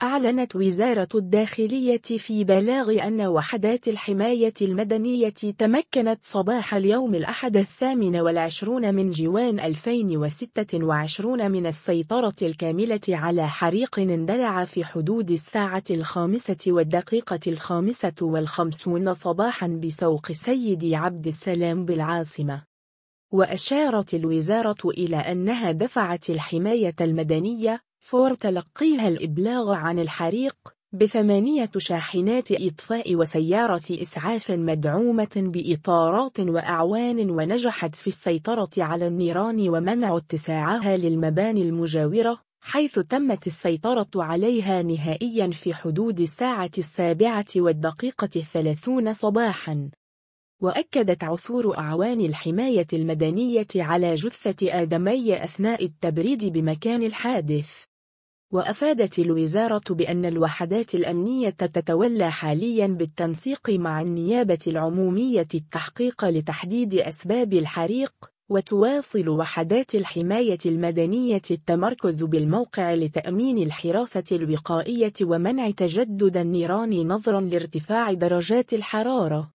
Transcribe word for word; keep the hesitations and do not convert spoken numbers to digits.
أعلنت وزارة الداخلية في بلاغ أن وحدات الحماية المدنية تمكنت صباح اليوم الأحد الثامن والعشرون من جوان ألفين وستة وعشرين من السيطرة الكاملة على حريق اندلع في حدود الساعة الخامسة والدقيقة الخامسة والخمسون صباحا بسوق سيدي عبد السلام بالعاصمة. وأشارت الوزارة إلى أنها دفعت الحماية المدنية فور تلقيها الإبلاغ عن الحريق بثمانية شاحنات إطفاء وسيارة إسعاف مدعومة بإطارات وأعوان، ونجحت في السيطرة على النيران ومنع اتساعها للمباني المجاورة، حيث تمت السيطرة عليها نهائيا في حدود الساعة السابعة والدقيقة الثلاثون صباحا. وأكدت عثور أعوان الحماية المدنية على جثة آدمي أثناء التبريد بمكان الحادث. وأفادت الوزارة بأن الوحدات الأمنية تتولى حاليا بالتنسيق مع النيابة العمومية التحقيق لتحديد أسباب الحريق، وتواصل وحدات الحماية المدنية التمركز بالموقع لتأمين الحراسة الوقائية ومنع تجدد النيران نظرا لارتفاع درجات الحرارة.